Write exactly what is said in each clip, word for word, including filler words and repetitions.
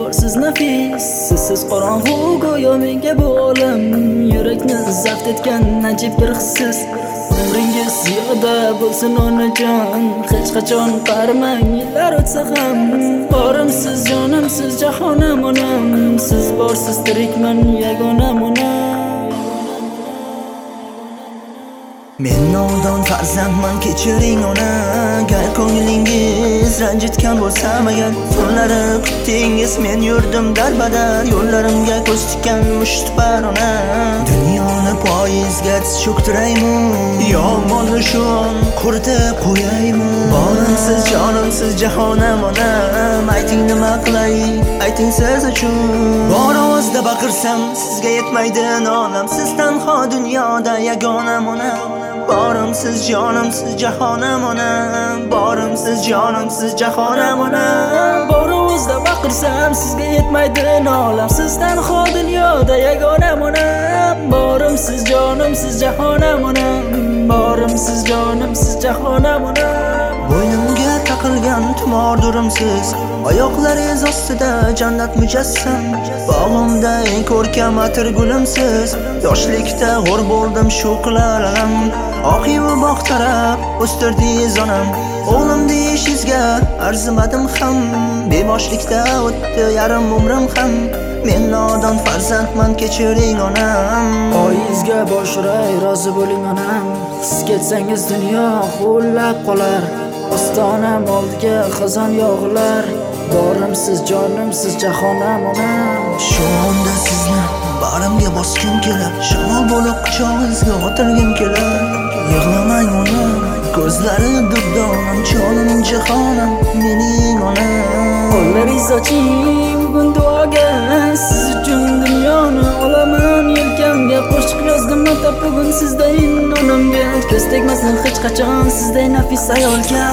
E'tiborsiz nafis, sizsiz qorong'u go'yo menga bu olam. Yurakni zabt etgan ajib bir hissiz. Umringiz ziyoda bo'lsin onajon, hech qachon qarimang yillar o'tsa ham. Borimsiz jonimsiz jahonam onam, siz borsiz tirikman yagonam onam. Men nodon farzandman, kechiring ona. Agar ko'nglingiz ranjitgan bo'lsam agar, tunlari kutdingiz men yurdim darbadar. Yo'llarimga ko'z tikkan mushtipar ona. Dunyoni poyizga tiz cho'ktiraymi yo molni shu on quritib qo'yaymi? Borimsiz jonimsiz jahonam onam, ayting nima qilay, ayting siz uchun. Bor ovozda baqirsam sizga yetmaydi nolam, siz tanho dunyoda yagonam onam. Borimsiz jonimsiz jahonam onam, borimsiz jonimsiz jahonam onam. Bor ovozda baqirsam sizga yetmaydi nolam, siz tanho dunyoda yagonam onam. Borimsiz jonimsiz jahonam onam, borimsiz jonimsiz jahonam onam. Bo'ynimga taqilgan tumordurimsiz, oyoqlaringiz ostida jannat mujassam. Bog'imda eng ko'rkam atir gulimsiz, yoshlikda g'o'r bo'ldim shu qilaram. Oqiyu bog' taraf o'stirdingiz onam, o'g'lim deyishingizga arzimadim ham. Beboshlikda o'tdi yarim umrim ham, men nodon farzandman, kechiring onam. Poyizga boshray rozi bo'ling onam, siz ketsangiz dunyo ho'llab qolar. Ostonam oldiga xazon yog'ilar, borimsiz jonimsiz jahonam onam. Shu onda sizni bag'rimga bosgim kelar, shamol bo'lib quchog'ingizga o'tirgim kelar. Yig'lamang onam, ko'zlari durdonam, jonim jahonam mening onam. Qo'llaringiz oching bugun duoga, siz uchun dunyoni olaman yelkamga. Qo'shiq yozdim atab bugun sizdayin onamga, ko'z tegmasin hech qachon sizday nafis ayolga.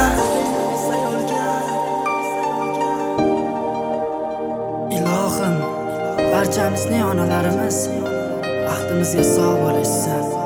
Ilohim, barchamizning onalarimiz baxtimizga sog' bo'lishsin.